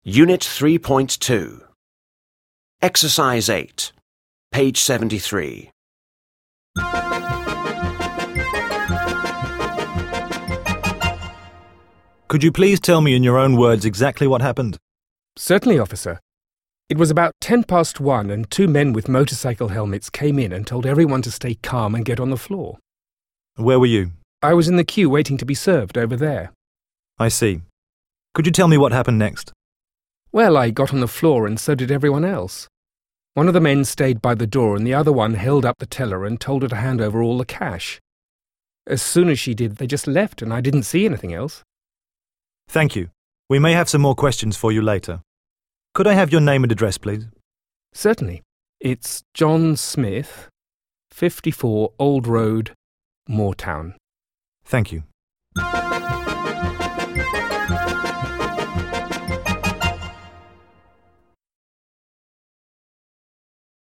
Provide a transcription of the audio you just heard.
Unit 3.2. Exercise 8. Page 73. Could you please tell me in your own words exactly what happened? Certainly, officer. It was about 1:10 and two men with motorcycle helmets came in and told everyone to stay calm and get on the floor. Where were you? I was in the queue waiting to be served over there. I see. Could you tell me what happened next? Well, I got on the floor and so did everyone else. One of the men stayed by the door and the other one held up the teller and told her to hand over all the cash. As soon as she did, they just left and I didn't see anything else. Thank you. We may have some more questions for you later. Could I have your name and address, please? Certainly. It's John Smith, 54 Old Road, Moortown. Thank you.